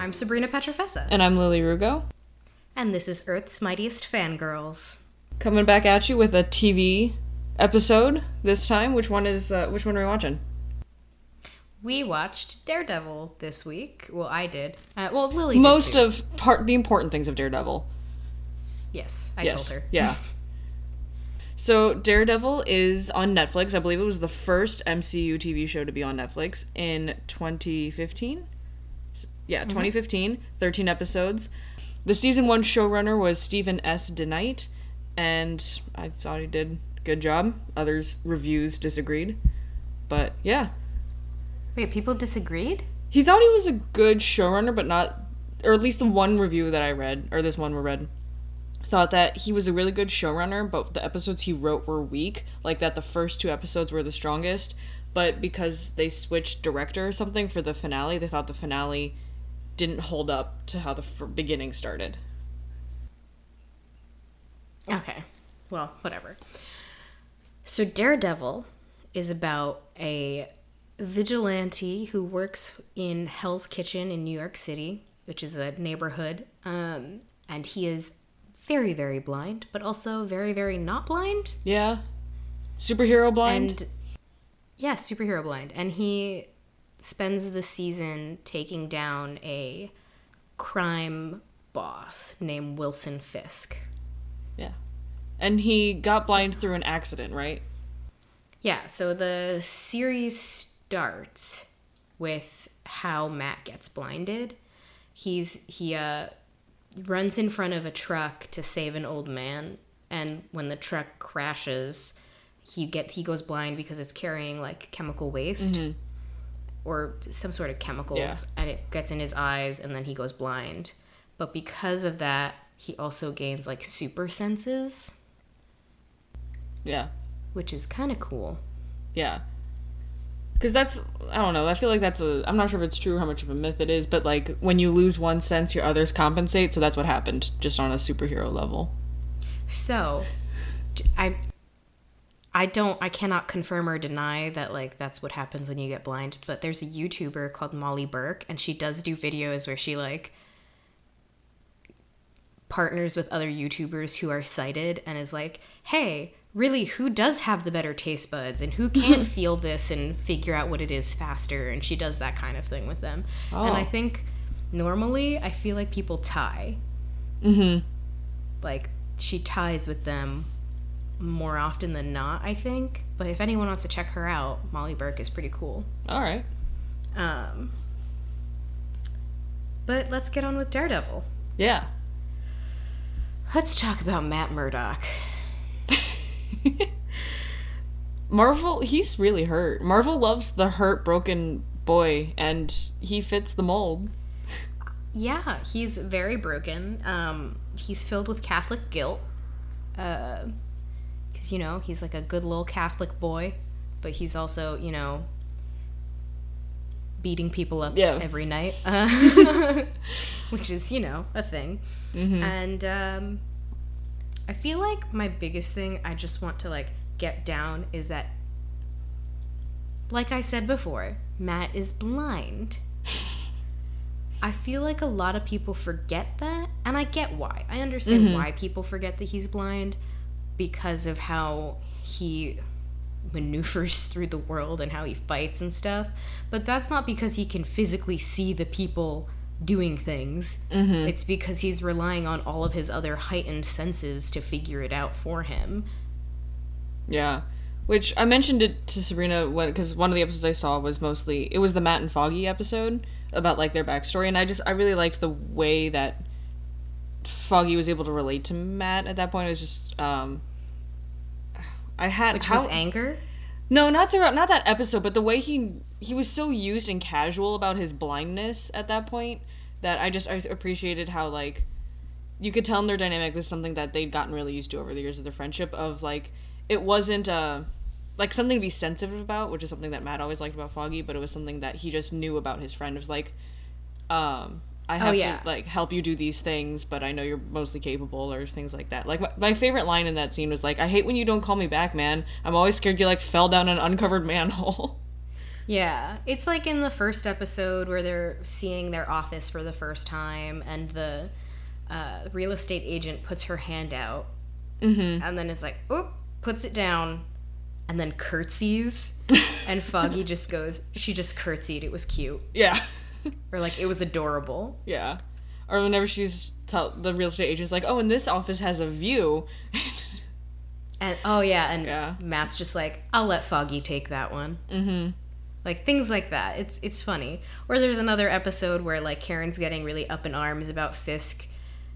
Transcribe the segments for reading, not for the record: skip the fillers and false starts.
I'm Sabrina Petrofessa. And I'm Lily Rugo. And this is Earth's Mightiest Fangirls. Coming back at you with a TV episode this time. Which one are we watching? We watched Daredevil this week. Well, I did. Lily did Most too. of the important things of Daredevil. Yes, I told her. Yeah. So, Daredevil is on Netflix. I believe it was the first MCU TV show to be on Netflix in 2015. Yeah, 2015. 13 episodes. The season 1 showrunner was Stephen S. DeKnight, and I thought he did a good job. Others' reviews disagreed. But, yeah. Wait, people disagreed? He thought he was a good showrunner, but not... Or at least the one review that I read, or this one we read, thought that he was a really good showrunner, but the episodes he wrote were weak. Like that the first 2 episodes were the strongest, but because they switched director or something for the finale, they thought the finale didn't hold up to how the beginning started. Okay. Well, whatever. So Daredevil is about a vigilante who works in Hell's Kitchen in New York City, which is a neighborhood, and he is very, very blind, but also very, very not blind. Yeah. Superhero blind? And yeah, superhero blind. And he spends the season taking down a crime boss named Wilson Fisk. Yeah. And he got blind through an accident, right? Yeah, so the series starts with how Matt gets blinded. He runs in front of a truck to save an old man, and when the truck crashes, he goes blind because it's carrying like chemical waste or some sort of chemicals, and it gets in his eyes, and then he goes blind. But because of that, he also gains like super senses. Yeah. Which is kind of cool. Yeah. Because that's, I don't know, I feel like I'm not sure if it's true, how much of a myth it is, but like when you lose one sense, your others compensate, so that's what happened, just on a superhero level. So, I cannot confirm or deny that like that's what happens when you get blind, but there's a YouTuber called Molly Burke, and she does do videos where she like partners with other YouTubers who are sighted and is like, hey, really, who does have the better taste buds and who can feel this and figure out what it is faster? And she does that kind of thing with them. Oh. And I think normally I feel like people tie. Mm-hmm. Like she ties with them more often than not, I think. But if anyone wants to check her out, Molly Burke is pretty cool. All right. But let's get on with Daredevil. Yeah. Let's talk about Matt Murdock. Marvel, he's really hurt. Marvel loves the hurt, broken boy, and he fits the mold. Yeah, he's very broken. He's filled with Catholic guilt. Because, he's like a good little Catholic boy, but he's also, beating people up every night. Which is, a thing. Mm-hmm. And, I feel like my biggest thing I just want to, get down is that, like I said before, Matt is blind. I feel like a lot of people forget that, and I get why. I understand why people forget that he's blind, because of how he maneuvers through the world and how he fights and stuff, but that's not because he can physically see the people doing things. It's because he's relying on all of his other heightened senses to figure it out for him. Yeah, which I mentioned it to Sabrina because one of the episodes I saw was it was the Matt and Foggy episode about their backstory, and I really liked the way that Foggy was able to relate to Matt at that point. It was just which was anger. No, not that episode, but the way he was so used and casual about his blindness at that point that I appreciated how, you could tell in their dynamic this is something that they'd gotten really used to over the years of their friendship of, it wasn't, something to be sensitive about, which is something that Matt always liked about Foggy, but it was something that he just knew about his friend. It was I have to, help you do these things, but I know you're mostly capable, or things like that. My favorite line in that scene was, I hate when you don't call me back, man. I'm always scared you, fell down an uncovered manhole. Yeah, it's like in the first episode where they're seeing their office for the first time, and the real estate agent puts her hand out, and then is like, "Oh," puts it down, and then curtsies, and Foggy just goes, "She just curtsied. It was cute." Yeah. Or like, "It was adorable." Yeah. Or whenever the real estate agent's like, "Oh, and this office has a view." And Matt's just like, "I'll let Foggy take that one." Mm-hmm. Like, things like that. It's funny. Or there's another episode where, like, Karen's getting really up in arms about Fisk,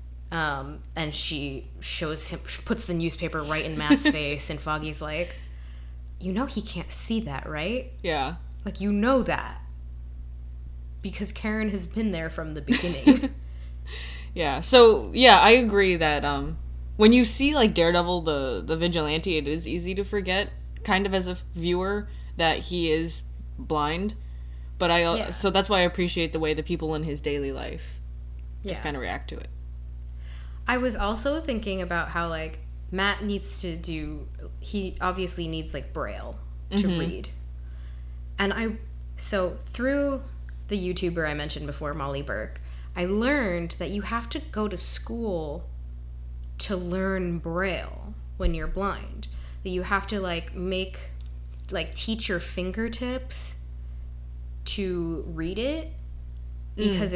and she puts the newspaper right in Matt's face, and Foggy's like, "You know he can't see that, right?" Yeah. Like, you know that. Because Karen has been there from the beginning. Yeah. So, yeah, I agree that, when you see, like, Daredevil, the vigilante, it is easy to forget, kind of as a viewer, that he is blind, but so that's why I appreciate the way the people in his daily life just kind of react to it. I was also thinking about how, like, Matt he obviously needs, like, Braille to read. And so through the YouTuber I mentioned before, Molly Burke, I learned that you have to go to school to learn Braille when you're blind. That you have to, like, teach your fingertips to read it, because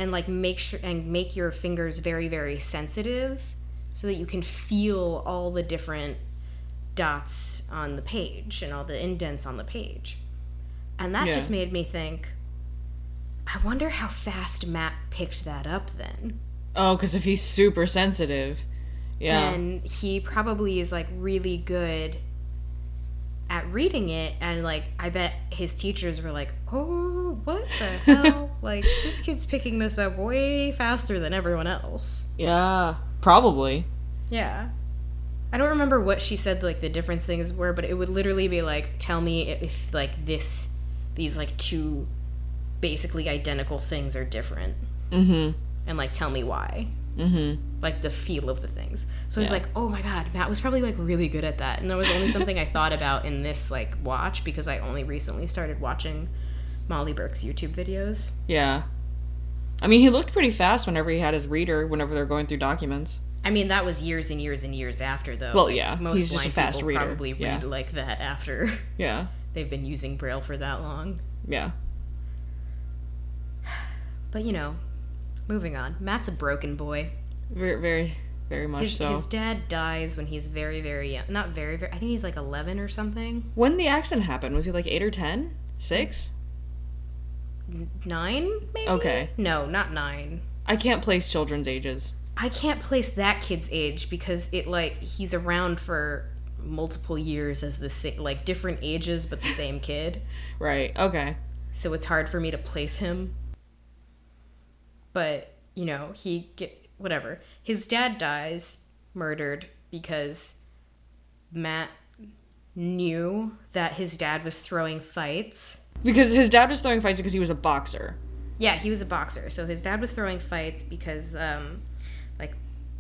make your fingers very, very sensitive so that you can feel all the different dots on the page and all the indents on the page. And that just made me think, I wonder how fast Matt picked that up then. Oh, because if he's super sensitive, then he probably is, like, really good at reading it, and, like, I bet his teachers were like, "Oh, what the hell? Like, this kid's picking this up way faster than everyone else." Yeah, probably. Yeah. I don't remember what she said, like, the different things were, but it would literally be like, "Tell me if, like, these, like, two basically identical things are different." And, like, tell me why. Like, the feel of the things. So I was like, oh my god, Matt was probably, like, really good at that. And that was only something I thought about in this, like, watch, because I only recently started watching Molly Burke's YouTube videos. Yeah. I mean, he looked pretty fast whenever he had his reader, whenever they're going through documents. I mean, that was years and years and years after, though. Well, like, yeah. Most he's blind just a fast people reader. Probably read like that after they've been using Braille for that long. Yeah. But, you know, moving on. Matt's a broken boy. Very, very, very much so. His dad dies when he's very, very young. Not very, very... I think he's, like, 11 or something. When did the accident happen? Was he, like, 8 or 10? 6? 9, maybe? Okay. No, not 9. I can't place children's ages. I can't place that kid's age because he's around for multiple years as the same, like, different ages but the same kid. Right, okay. So it's hard for me to place him. But, you know, whatever. His dad dies, murdered, because Matt knew that his dad was throwing fights. Because his dad was throwing fights because he was a boxer. Yeah, he was a boxer. So his dad was throwing fights because, like,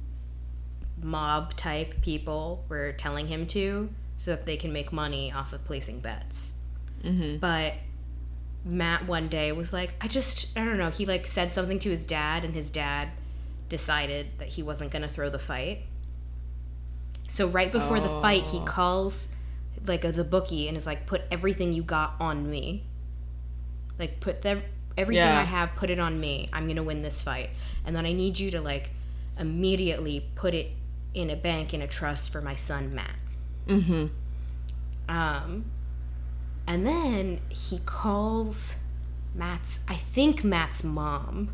mob-type people were telling him to, so that they can make money off of placing bets. But Matt one day was like, I don't know, he, like, said something to his dad, and his dad decided that he wasn't going to throw the fight. So right before the fight, he calls, like, the bookie and is like, put everything you got on me. Like, put everything I have, put it on me. I'm going to win this fight. And then I need you to, like, immediately put it in a bank, in a trust for my son, Matt. And then he calls Matt's mom.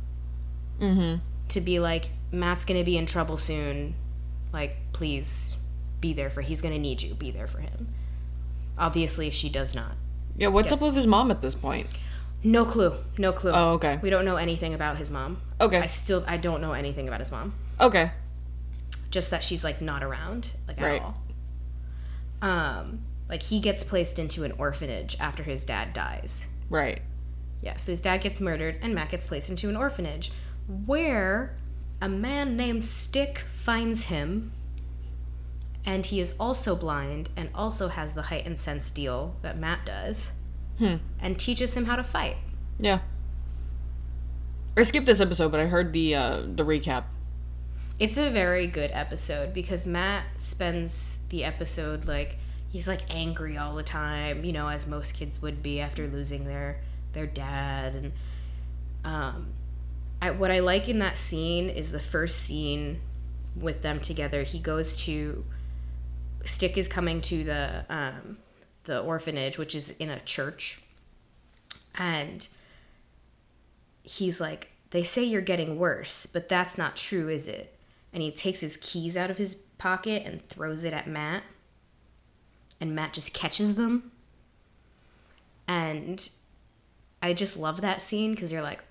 To be like, Matt's gonna be in trouble soon. Like, please be there he's gonna need you. Be there for him. Obviously, she does not. Yeah, what's up with his mom at this point? No clue. Oh, okay. We don't know anything about his mom. Okay. I don't know anything about his mom. Okay. Just that she's, like, not around, like, at all. Like, he gets placed into an orphanage after his dad dies. Right. Yeah, so his dad gets murdered, and Matt gets placed into an orphanage, where a man named Stick finds him, and he is also blind, and also has the heightened sense deal that Matt does. and teaches him how to fight. Yeah. I skipped this episode, but I heard the recap. It's a very good episode because Matt spends the episode like he's like angry all the time, you know, as most kids would be after losing their dad. And what I like in that scene is the first scene with them together. He goes to Stick is coming to the orphanage, which is in a church, and he's like, they say you're getting worse, but that's not true, is it? And he takes his keys out of his pocket and throws it at Matt. And Matt just catches them. And I just love that scene because you're like,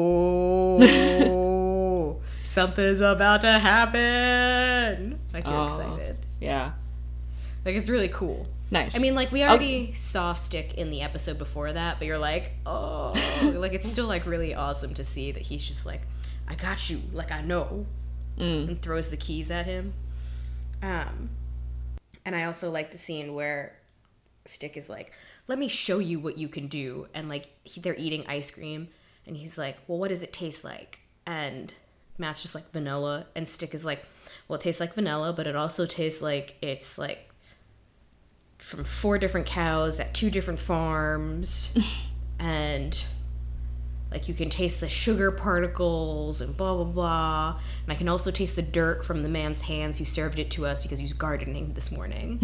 oh, something's about to happen. Like, you're excited. Yeah. Like, it's really cool. Nice. I mean, like, we already saw Stick in the episode before that, but you're like, oh. Like, it's still, like, really awesome to see that he's just like, I got you. Like, I know. And throws the keys at him. And I also like the scene where Stick is like, let me show you what you can do. And, like, they're eating ice cream. And he's like, well, what does it taste like? And Matt's just like, vanilla. And Stick is like, well, it tastes like vanilla, but it also tastes like it's, like, from 4 different cows at 2 different farms. And, like, you can taste the sugar particles and blah, blah, blah. And I can also taste the dirt from the man's hands who served it to us because he was gardening this morning.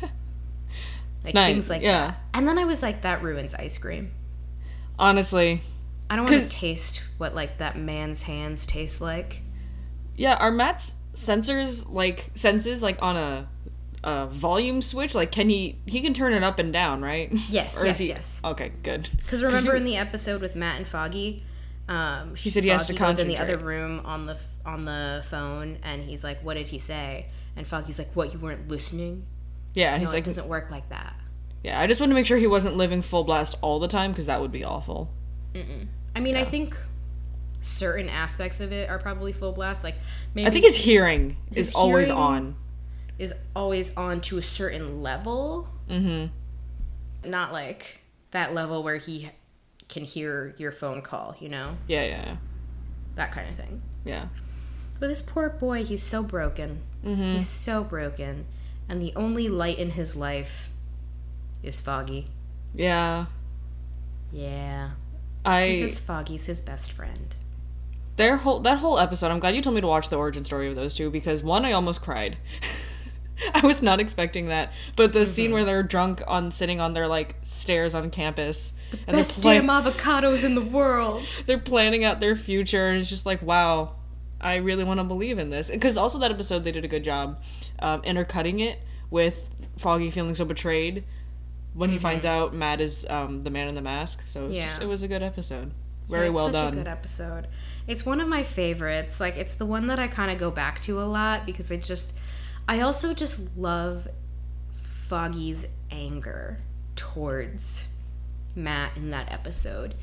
Like, nice. Things like that. And then I was like, that ruins ice cream. Honestly. I don't want to taste what, like, that man's hands taste like. Yeah, are Matt's senses, like, on a volume switch? Like, he can turn it up and down, right? Yes, yes. Okay, good. Because remember in the episode with Matt and Foggy, he said he has to concentrate. Goes in the other room on the phone, and he's like, what did he say? And Foggy's like, what, you weren't listening? Yeah, and he's like, it doesn't work like that. Yeah, I just wanted to make sure he wasn't living full blast all the time, because that would be awful. I mean, I think certain aspects of it are probably full blast. Like, maybe I think his hearing is always on. Is always on to a certain level. Not like that level where he can hear your phone call, you know? Yeah. That kind of thing. Yeah. But this poor boy, he's so broken. He's so broken. And the only light in his life is Foggy. Yeah. Yeah. Because Foggy's his best friend. That whole episode, I'm glad you told me to watch the origin story of those two, because one, I almost cried. I was not expecting that. But the scene where they're drunk sitting on their, like, stairs on campus. The best damn avocados in the world. They're planning out their future, and it's just like, wow, I really want to believe in this. Because also that episode, they did a good job intercutting it with Foggy feeling so betrayed when he finds out Matt is the man in the mask. So it was a good episode. Very well done. It's such a good episode. It's one of my favorites. Like, it's the one that I kind of go back to a lot because I also just love Foggy's anger towards Matt in that episode.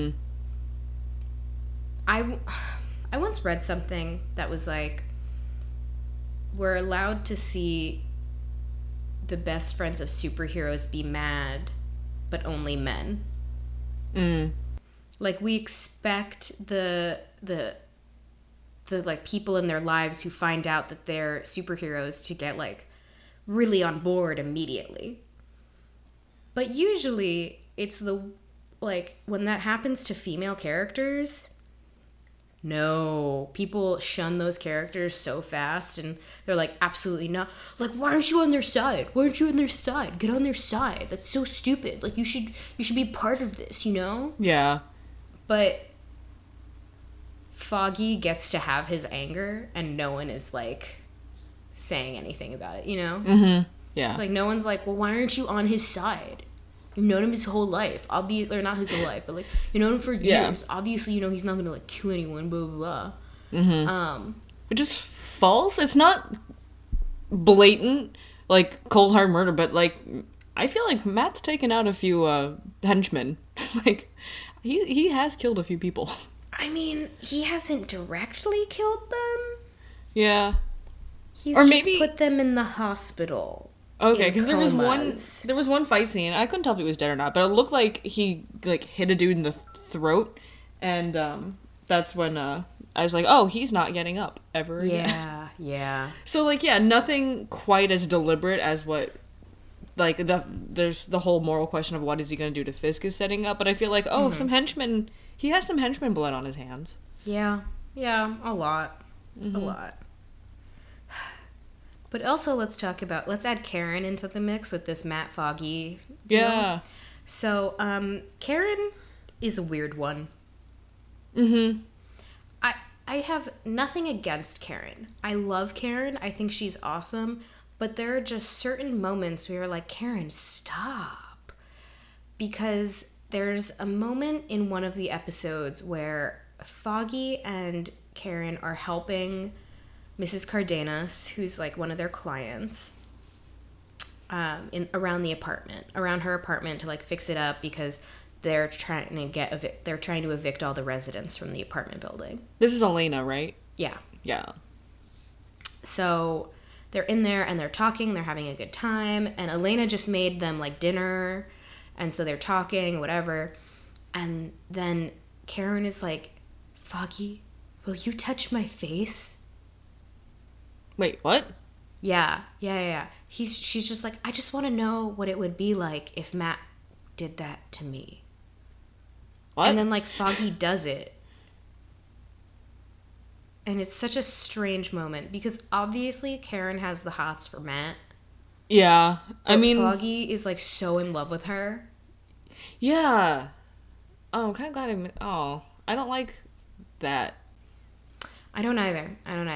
I once read something that was like, we're allowed to see the best friends of superheroes be mad, but only men. Like, we expect the like people in their lives who find out that they're superheroes to get like really on board immediately. But usually it's when that happens to female characters, no, people shun those characters so fast and they're like, absolutely not. Like, why aren't you on their side? Why aren't you on their side? Get on their side. That's so stupid. Like, you should be part of this, you know? Yeah. But Foggy gets to have his anger and no one is like saying anything about it, you know? Yeah. It's like no one's like, well, why aren't you on his side? You've known him his whole life. Or not his whole life, but like you know him for years. Yeah. Obviously, you know he's not gonna like kill anyone, blah blah blah. Which is false. It's not blatant, like cold hard murder, but like I feel like Matt's taken out a few henchmen. Like he has killed a few people. I mean, he hasn't directly killed them. Yeah. He's just put them in the hospital. Okay, because there was one fight scene. I couldn't tell if he was dead or not, but it looked like he like hit a dude in the throat, and that's when I was like, oh, he's not getting up ever again. Yeah. So like, yeah, nothing quite as deliberate as what like there's the whole moral question of what is he going to do to Fisk is setting up, but I feel like some henchmen. He has some henchman blood on his hands. Yeah, a lot. A lot. But also let's add Karen into the mix with this Matt Foggy deal. Yeah. So, Karen is a weird one. I have nothing against Karen. I love Karen. I think she's awesome. But there are just certain moments where you're like, Karen, stop. Because there's a moment in one of the episodes where Foggy and Karen are helping Mrs. Cardenas, who's like one of their clients, around her apartment to like fix it up because they're trying to evict all the residents from the apartment building. This is Elena, right? Yeah. Yeah. So they're in there and they're talking, they're having a good time, and Elena just made them like dinner, and so they're talking, whatever, and then Karen is like, Foggy, will you touch my face? Wait, what? Yeah. She's just like, I just want to know what it would be like if Matt did that to me. What? And then like Foggy does it. And it's such a strange moment because obviously Karen has the hots for Matt. Yeah. I mean, Foggy is like so in love with her. Yeah. Oh, I'm kind of glad I don't like that. I don't either.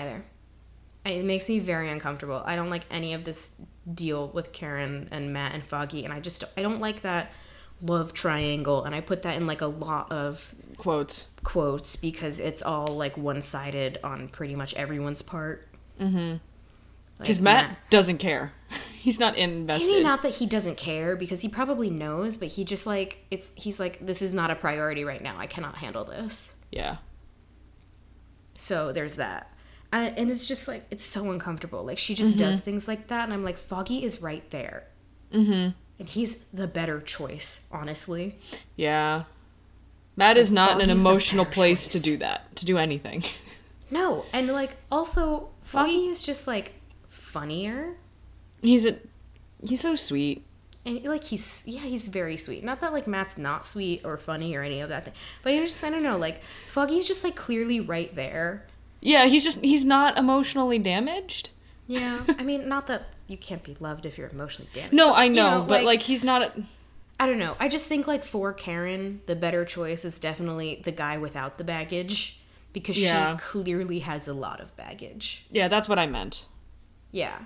It makes me very uncomfortable. I don't like any of this deal with Karen and Matt and Foggy, and I don't like that love triangle, and I put that in like a lot of quotes because it's all like one-sided on pretty much everyone's part. Because Matt doesn't care. He's not invested. Maybe not that he doesn't care, because he probably knows, but he just like he's like, this is not a priority right now. I cannot handle this. Yeah. So there's that. And it's just like, it's so uncomfortable. Like, she just does things like that, and I'm like, Foggy is right there. And he's the better choice, honestly. Yeah. Matt is not in an emotional place to do that, to do anything. No, and like, also, Foggy is just like funnier. He's so sweet. And like, he's very sweet. Not that like Matt's not sweet or funny or any of that thing, but he's just, I don't know, like, Foggy's just like clearly right there. Yeah, he's not emotionally damaged. Yeah, I mean, not that you can't be loved if you're emotionally damaged. No, I know, but like he's not. I don't know. I just think like for Karen, the better choice is definitely the guy without the baggage, because she clearly has a lot of baggage. Yeah, that's what I meant. Yeah.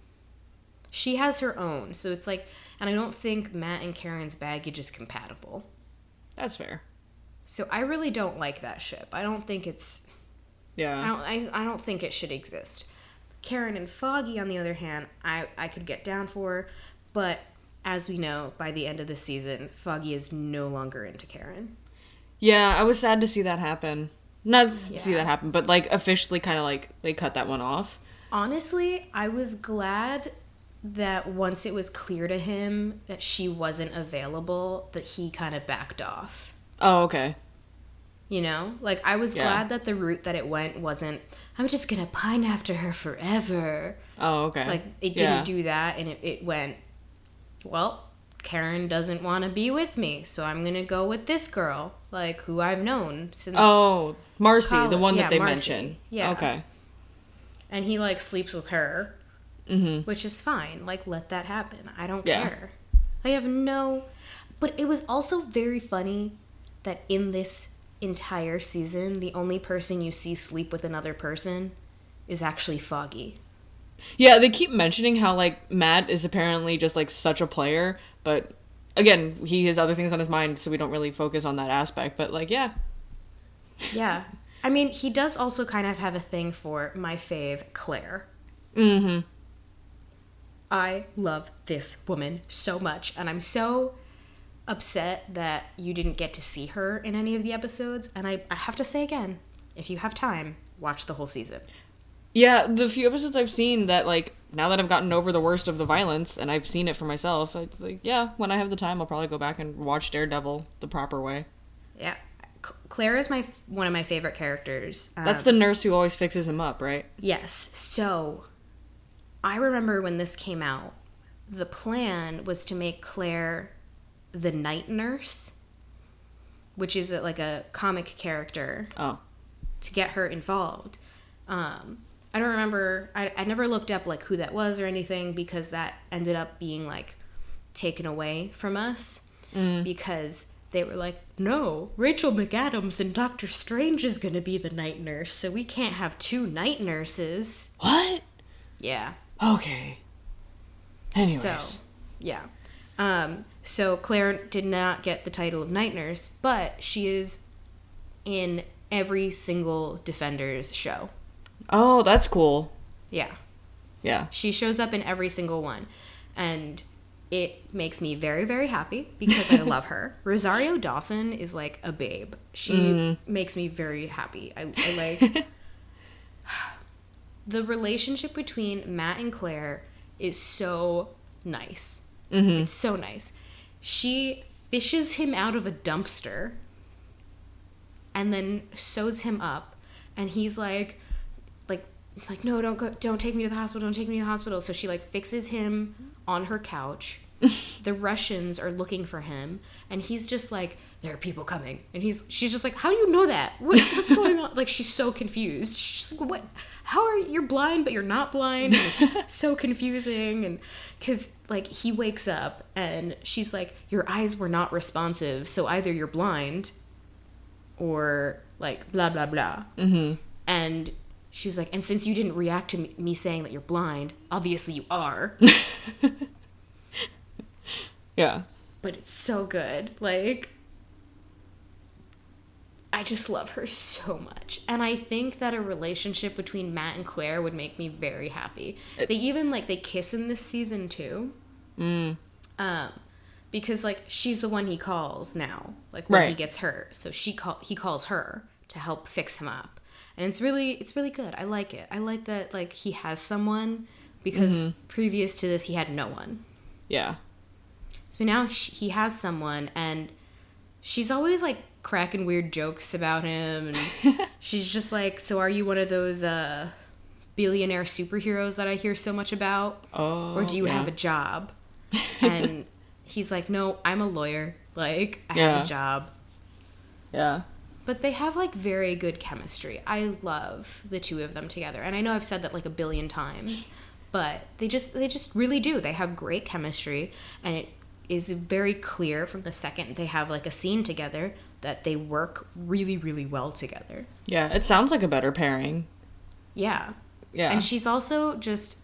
She has her own, so it's like, and I don't think Matt and Karen's baggage is compatible. That's fair. So I really don't like that ship. I don't think it's. Yeah. I don't think it should exist. Karen and Foggy, on the other hand, I could get down for, but as we know, by the end of the season, Foggy is no longer into Karen. Yeah, I was sad to see that happen. Not see that happen, but like officially kind of like they cut that one off. Honestly, I was glad that once it was clear to him that she wasn't available, that he kind of backed off. Oh, okay. You know? Like, I was glad that the route that it went wasn't, I'm just gonna pine after her forever. Oh, okay. Like, it didn't do that, and it went, well, Karen doesn't want to be with me, so I'm gonna go with this girl, like, who I've known since Marcy, college. the one that they Marcy. mentioned. Yeah. Okay. And he, like, sleeps with her, which is fine. Like, let that happen. I don't care. I have no... But it was also very funny that in this entire season, the only person you see sleep with another person is actually Foggy. Yeah, they keep mentioning how, like, Matt is apparently just, like, such a player, but, again, he has other things on his mind, so we don't really focus on that aspect, but, like, yeah. Yeah. I mean, he does also kind of have a thing for my fave, Claire. I love this woman so much, and I'm so upset that you didn't get to see her in any of the episodes, and I have to say again, if you have time, watch the whole season. Yeah, the few episodes I've seen that, like, now that I've gotten over the worst of the violence and I've seen it for myself, it's like, yeah, when I have the time, I'll probably go back and watch Daredevil the proper way. Yeah. Claire is one of my favorite characters. That's the nurse who always fixes him up, right? Yes. So, I remember when this came out, the plan was to make Claire the night nurse, which is like a comic character. Oh. To get her involved. I don't remember, I never looked up like who that was or anything, because that ended up being like taken away from us because they were like, no, Rachel McAdams and Doctor Strange is gonna be the night nurse, so we can't have two night nurses. What? Yeah. Okay. Anyways. So, yeah. So Claire did not get the title of night nurse, but she is in every single Defenders show. Oh, that's cool. Yeah. Yeah. She shows up in every single one. And it makes me very, very happy because I love her. Rosario Dawson is like a babe. She makes me very happy. I like... The relationship between Matt and Claire is so nice. Mm-hmm. It's so nice. She fishes him out of a dumpster and then sews him up, and he's like no, don't take me to the hospital. So she like fixes him on her couch. The Russians are looking for him, and he's just like, there are people coming, and she's just like, how do you know that? What's going on? Like, she's so confused. She's like, what? How are you're blind but you're not blind? And it's so confusing, and because like he wakes up and she's like, your eyes were not responsive, so either you're blind or like blah blah blah. Mm-hmm. And she was like, and since you didn't react to me saying that you're blind, obviously you are. Yeah. But it's so good. Like, I just love her so much. And I think that a relationship between Matt and Claire would make me very happy. They even, like, they kiss in this season, too. Because, like, she's the one he calls now. Like, when he gets hurt. So he calls her to help fix him up. And it's really good. I like it. I like that, like, he has someone. Because previous to this, he had no one. Yeah. So now he has someone, and she's always, like, cracking weird jokes about him, and she's just like, so are you one of those billionaire superheroes that I hear so much about? Or do you have a job? And he's like, no, I'm a lawyer. Like, I have a job. Yeah. But they have, like, very good chemistry. I love the two of them together. And I know I've said that, like, a billion times, but they just really do. They have great chemistry, and it is very clear from the second they have, like, a scene together that they work really, really well together. Yeah, it sounds like a better pairing. Yeah. Yeah. And she's also just...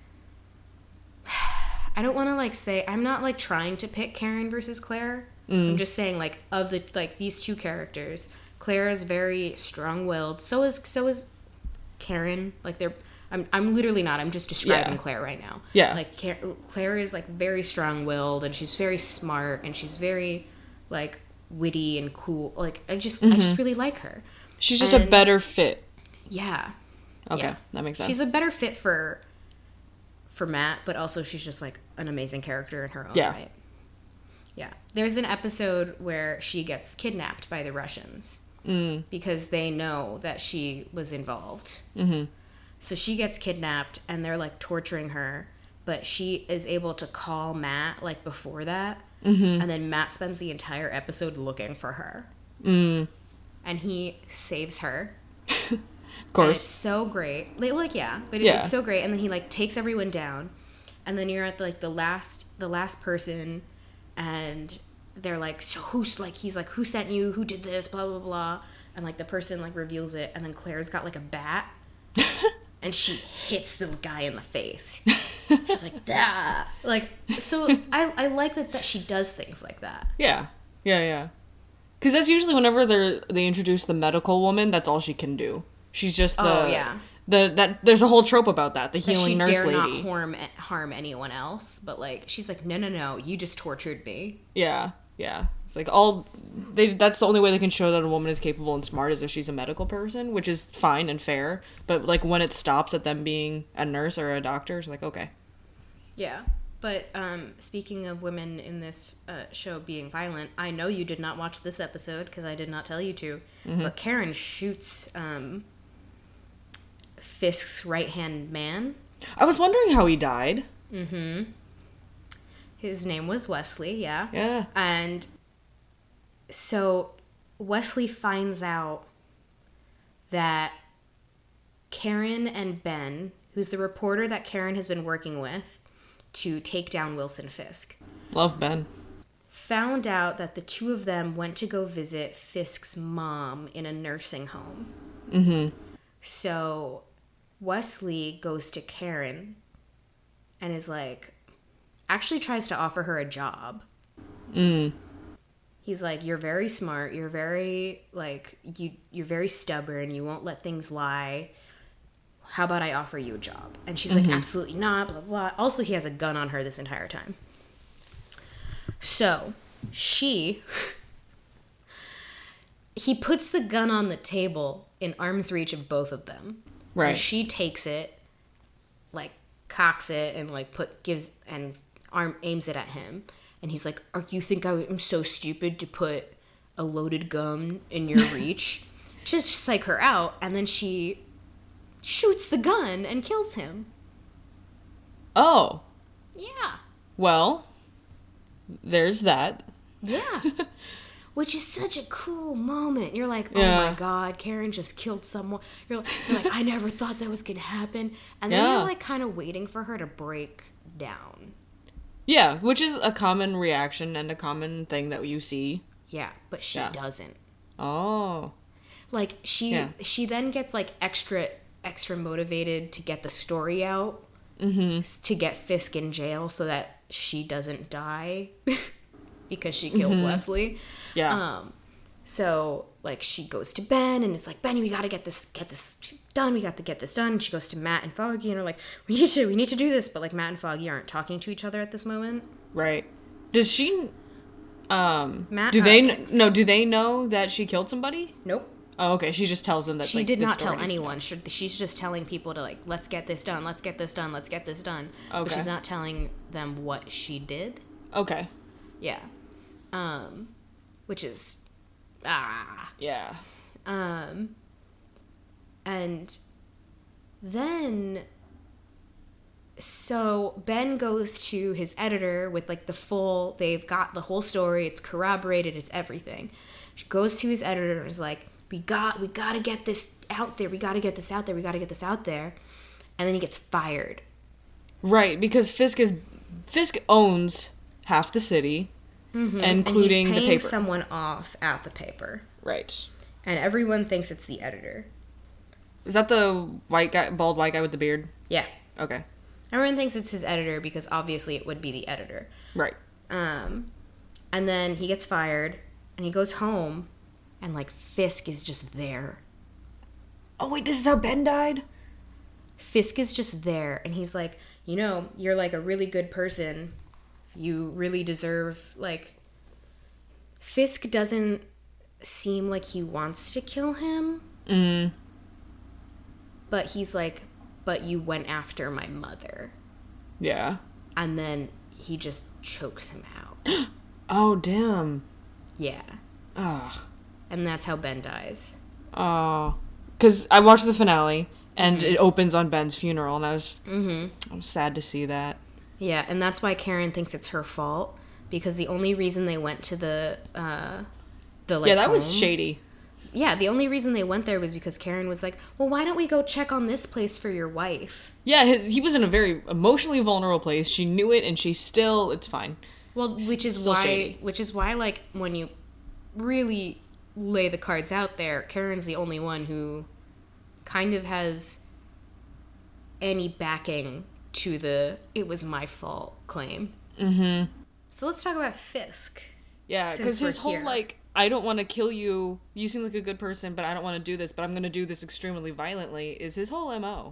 I don't want to, like, say... I'm not, like, trying to pick Karen versus Claire. I'm just saying, like, of the, like, these two characters, Claire is very strong-willed. So is Karen. Like, they're... I'm literally not. I'm just describing Claire right now. Yeah. Like, Claire is, like, very strong-willed, and she's very smart, and she's very, like, witty and cool. Like, I just really like her. She's just a better fit. Yeah. Okay, that makes sense. She's a better fit for Matt, but also she's just, like, an amazing character in her own right. Yeah. There's an episode where she gets kidnapped by the Russians because they know that she was involved. Mm-hmm. So she gets kidnapped, and they're, like, torturing her, but she is able to call Matt, like, before that, and then Matt spends the entire episode looking for her. And he saves her. Of course. And it's so great. Like, yeah, but it's so great, and then he, like, takes everyone down, and then you're at, like, the last person, and they're like, so who's, like, he's like, who sent you, who did this, blah, blah, blah, and, like, the person, like, reveals it, and then Claire's got, like, a bat, and she hits the guy in the face. She's like, "Dah!" Like, so I like that she does things like that. Yeah. Because that's usually whenever they introduce the medical woman, that's all she can do. She's just there's a whole trope about that, the healing nurse lady. She dare not harm anyone else, but, like, she's like, no, you just tortured me. Yeah. Yeah. It's like that's the only way they can show that a woman is capable and smart is if she's a medical person, which is fine and fair. But, like, when it stops at them being a nurse or a doctor, it's like, okay. Yeah. But speaking of women in this show being violent, I know you did not watch this episode because I did not tell you to, but Karen shoots Fisk's right-hand man. I was wondering how he died. Mm-hmm. His name was Wesley, yeah. Yeah. And so Wesley finds out that Karen and Ben, who's the reporter that Karen has been working with to take down Wilson Fisk, Love Ben. found out that the two of them went to go visit Fisk's mom in a nursing home. Mm-hmm. So Wesley goes to Karen and is like, actually tries to offer her a job. He's like, you're very smart, you're very, like, you're very stubborn, you won't let things lie. How about I offer you a job? And she's like, absolutely not, blah, blah. Also, he has a gun on her this entire time. So, he puts the gun on the table in arm's reach of both of them. Right. And she takes it, like, cocks it, and, like, aims it at him. And he's like, you think I'm so stupid to put a loaded gun in your reach? Just psych her out. And then she shoots the gun and kills him. Oh. Yeah. Well, there's that. Yeah. Which is such a cool moment. You're like, oh Yeah. my God, Karen just killed someone. You're like, I never thought that was going to happen. And then you're like kind of waiting for her to break down. Yeah, which is a common reaction and a common thing that you see. Yeah, but she doesn't. Oh. Like, she then gets, like, extra motivated to get the story out. To get Fisk in jail so that she doesn't die because she killed Wesley. Yeah. So, like, she goes to Ben and it's like, Ben, we gotta get this done. We got to get this done. And she goes to Matt and Foggy and are like, we need to do this. But, like, Matt and Foggy aren't talking to each other at this moment. Right. Does she? Matt, do they know that she killed somebody? Nope. Oh, okay. She just tells them that. She like, did this not tell story is anyone. She's just telling people to, like, let's get this done. Let's get this done. Let's get this done. Okay. But she's not telling them what she did. Okay. Yeah. Which is Yeah. And then so Ben goes to his editor with, like, they've got the whole story, it's corroborated, it's everything. She goes to his editor and is like, we gotta get this out there, we gotta get this out there. And then he gets fired. Right, because Fisk owns half the city, including and he's paying the paper. someone off at the paper. Right. And everyone thinks it's the editor. Is that the bald white guy with the beard? Yeah. Okay. Everyone thinks it's his editor because obviously it would be the editor. Right. And then he gets fired and he goes home and, like, Fisk is just there. Oh, wait, this is how Ben died? Fisk is just there and he's like, you're, like, a really good person. You really deserve, like... Fisk doesn't seem like he wants to kill him. But he's like, but you went after my mother. Yeah. And then he just chokes him out. Oh, damn. Yeah. Ugh. And that's how Ben dies. Oh. Because I watched the finale, and it opens on Ben's funeral, and I was sad to see that. Yeah, and that's why Karen thinks it's her fault, because the only reason they went to the yeah, that home, was shady. Yeah, the only reason they went there was because Karen was like, well, why don't we go check on this place for your wife? Yeah, he was in a very emotionally vulnerable place. She knew it, and it's fine. Well, which is why, like, when you really lay the cards out there, Karen's the only one who kind of has any backing to the "it was my fault" claim. So let's talk about Fisk. Yeah, because his whole, like, I don't want to kill you, you seem like a good person, but I don't want to do this, but I'm going to do this extremely violently, is his whole MO.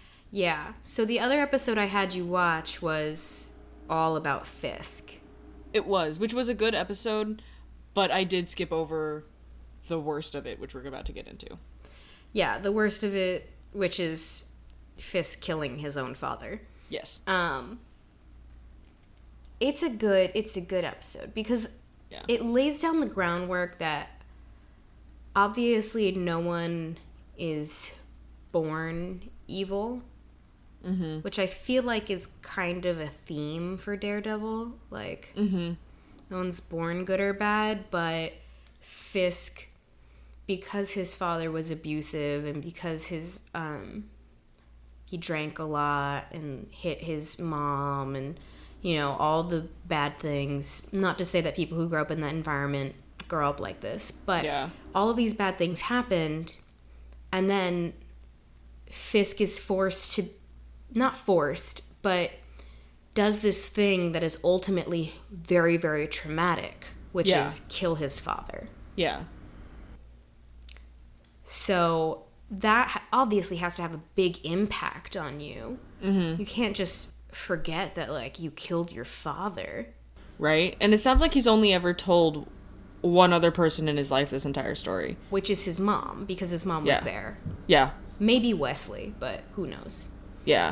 Yeah. So the other episode I had you watch was all about Fisk. It was, which was a good episode, but I did skip over the worst of it, which we're about to get into. Yeah, the worst of it, which is Fisk killing his own father. Yes. It's a good episode because it lays down the groundwork that obviously no one is born evil, which I feel like is kind of a theme for Daredevil. Like, no one's born good or bad, but Fisk, because his father was abusive and because his he drank a lot and hit his mom and, you know, all the bad things. Not to say that people who grow up in that environment grow up like this, but all of these bad things happened, and then Fisk is not forced, but does this thing that is ultimately very, very traumatic, which is kill his father. Yeah. So that obviously has to have a big impact on you. You can't just forget that, like, you killed your father. Right? And it sounds like he's only ever told one other person in his life this entire story. Which is his mom, because his mom was there. Yeah. Maybe Wesley, but who knows? Yeah.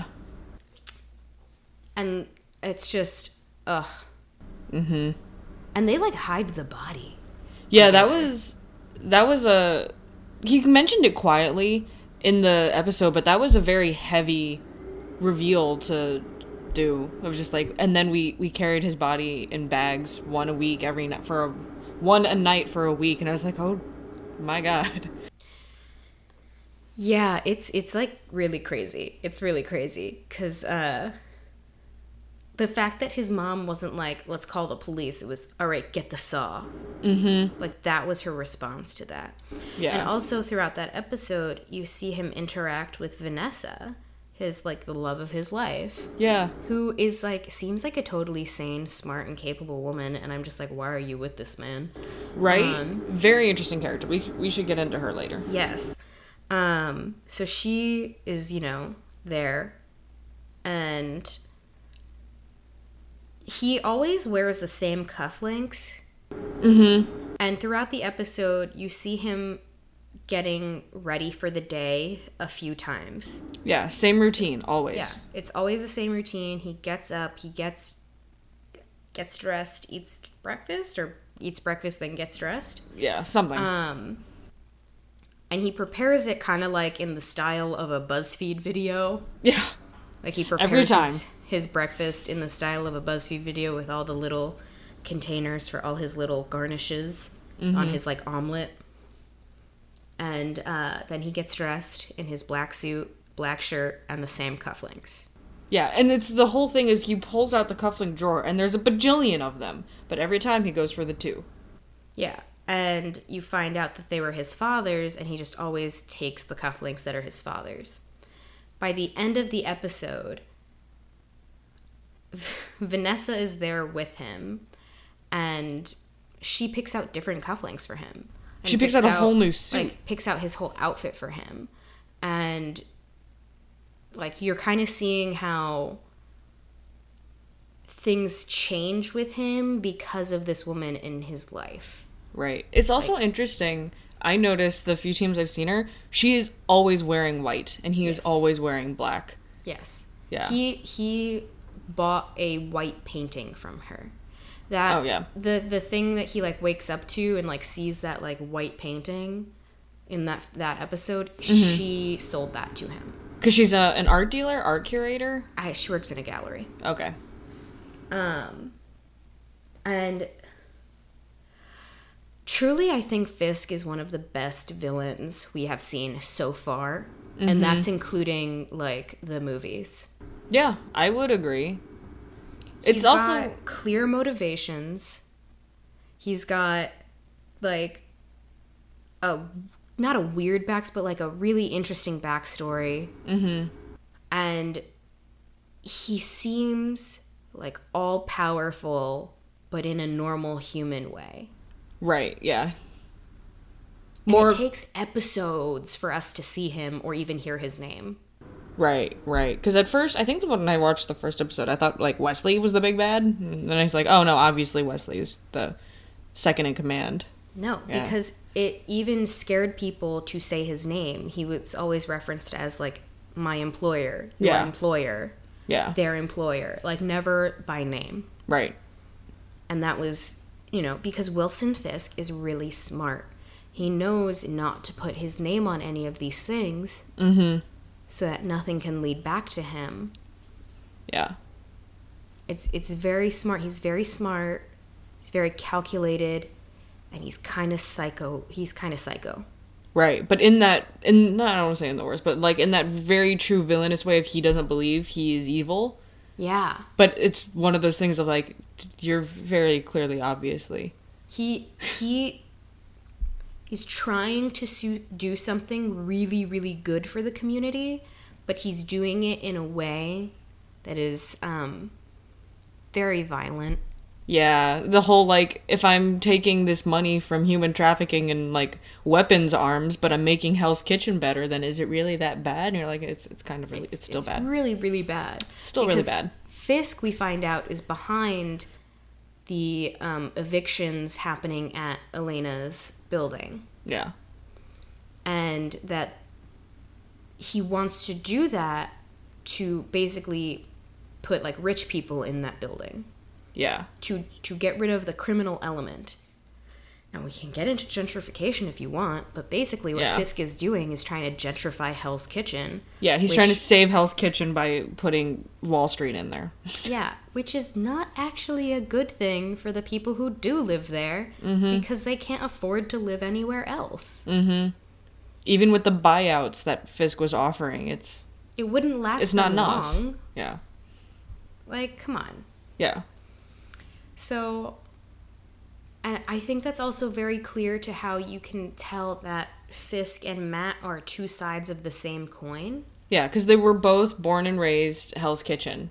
And it's just, ugh. And they, like, hide the body. Yeah, that was a... He mentioned it quietly in the episode, but that was a very heavy reveal to do. It was just like, and then we carried his body in bags, one a week every night one a night for a week, and I was like, oh my god. Yeah, it's like really crazy. It's really crazy because the fact that his mom wasn't like, let's call the police. It was, all right, get the saw. Like, that was her response to that. Yeah. And also throughout that episode, you see him interact with Vanessa, his, like, the love of his life. Yeah. Who is, like, seems like a totally sane, smart, and capable woman. And I'm just like, why are you with this man? Right? Very interesting character. We should get into her later. Yes. So she is, you know, there. And he always wears the same cufflinks. And throughout the episode, you see him getting ready for the day a few times. Yeah, same routine, always. Yeah, it's always the same routine. He gets up, he gets dressed, eats breakfast, then gets dressed. Yeah, something. And he prepares it kind of like in the style of a BuzzFeed video. Yeah. Like, he prepares his breakfast in the style of a BuzzFeed video with all the little containers for all his little garnishes on his, like, omelet. And then he gets dressed in his black suit, black shirt, and the same cufflinks. Yeah, and it's the whole thing is he pulls out the cufflink drawer, and there's a bajillion of them, but every time he goes for the two. Yeah, and you find out that they were his father's, and he just always takes the cufflinks that are his father's. By the end of the episode, Vanessa is there with him, and she picks out different cufflinks for him. She picks out a whole new suit. Like, picks out his whole outfit for him. And, like, you're kind of seeing how things change with him because of this woman in his life. Right. It's also interesting. I noticed the few times I've seen her, she is always wearing white, and he is always wearing black. Yes. Yeah. He bought a white painting from her. That the thing that he, like, wakes up to and, like, sees that, like, white painting in that episode, she sold that to him. Because she's an art dealer, art curator? She works in a gallery. Okay. And truly, I think Fisk is one of the best villains we have seen so far. And that's including, like, the movies. Yeah, I would agree. He's got clear motivations. He's got, like, not a weird but, like, a really interesting backstory. And he seems, like, all-powerful, but in a normal human way. Right, yeah. It takes episodes for us to see him or even hear his name. Right. Because at first, I think when I watched the first episode, I thought, like, Wesley was the big bad. And then I was like, oh, no, obviously Wesley is the second in command. No, because it even scared people to say his name. He was always referenced as, like, my employer, your employer, their employer. Like, never by name. Right. And that was, because Wilson Fisk is really smart. He knows not to put his name on any of these things. Mm-hmm. So that nothing can lead back to him. Yeah. It's very smart. He's very smart. He's very calculated. And he's kind of psycho. Right. But I don't want to say in the worst, but like in that very true villainous way of he doesn't believe he is evil. Yeah. But it's one of those things of like, you're very clearly, obviously. He's trying to do something really, really good for the community, but he's doing it in a way that is very violent. Yeah, the whole, like, if I'm taking this money from human trafficking and, like, weapons arms, but I'm making Hell's Kitchen better, then is it really that bad? And you're like, it's kind of really, it's still bad. It's really, really bad. Still really bad. Fisk, we find out, is behind the evictions happening at Elena's building. Yeah. And that he wants to do that to basically put, like, rich people in that building. Yeah. To get rid of the criminal element. Now, we can get into gentrification if you want, but basically what Fisk is doing is trying to gentrify Hell's Kitchen. Yeah, he's trying to save Hell's Kitchen by putting Wall Street in there. Yeah, which is not actually a good thing for the people who do live there, because they can't afford to live anywhere else. Mm-hmm. Even with the buyouts that Fisk was offering, it wouldn't last it's not enough. Long. Yeah. Like, come on. Yeah. So, and I think that's also very clear to how you can tell that Fisk and Matt are two sides of the same coin. Yeah, because they were both born and raised Hell's Kitchen.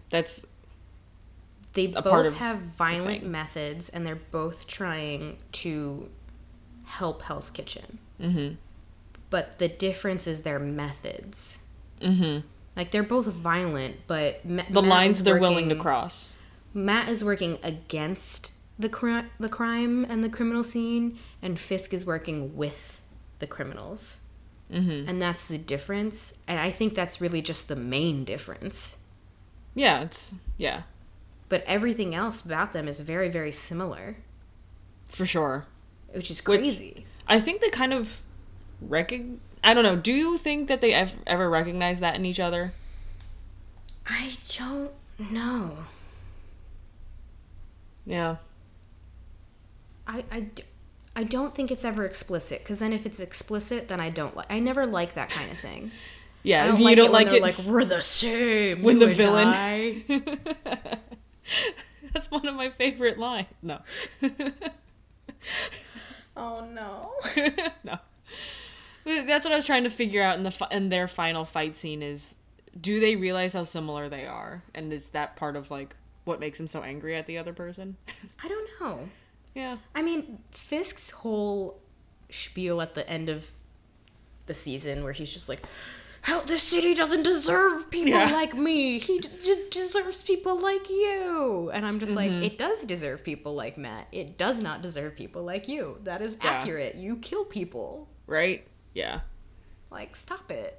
They both have violent methods, and they're both trying to help Hell's Kitchen. Mm-hmm. But the difference is their methods. Mm-hmm. Like, they're both violent, but the lines they're willing to cross. Matt is working against the crime and the criminal scene, and Fisk is working with the criminals. Mm-hmm. And that's the difference. And I think that's really just the main difference. Yeah, But everything else about them is very, very similar. For sure. Which is crazy. I think they kind of I don't know. Do you think that they ever recognize that in each other? I don't know. Yeah. I don't think it's ever explicit, because then if it's explicit, then I never like that kind of thing. Yeah, I don't you like don't it like when it they're like, we're the same. When the villain. That's one of my favorite lines. No. Oh no. No. That's what I was trying to figure out in their final fight scene is, do they realize how similar they are, and is that part of like what makes him so angry at the other person? I don't know. Yeah. I mean, Fisk's whole spiel at the end of the season where he's just like, "Hell, this city doesn't deserve people like me. He deserves people like you." And I'm just like, it does deserve people like Matt. It does not deserve people like you. That is accurate. You kill people. Right? Yeah. Like, stop it.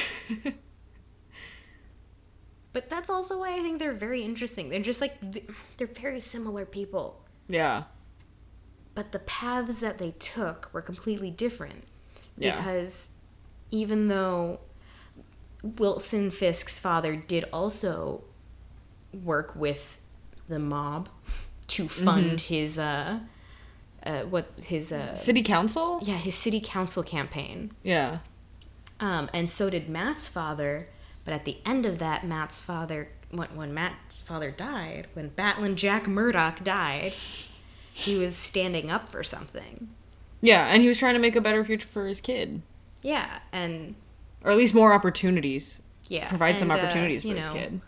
But that's also why I think they're very interesting. They're just like, they're very similar people. Yeah. But the paths that they took were completely different. Yeah. Because even though Wilson Fisk's father did also work with the mob to fund his city council? Yeah, his city council campaign. Yeah. And so did Matt's father. But at the end of that, Matt's father, when Matt's father died, when Batlin Jack Murdoch died, he was standing up for something. Yeah, and he was trying to make a better future for his kid. Yeah, and... Or at least more opportunities. Yeah. Provide some opportunities for his kid.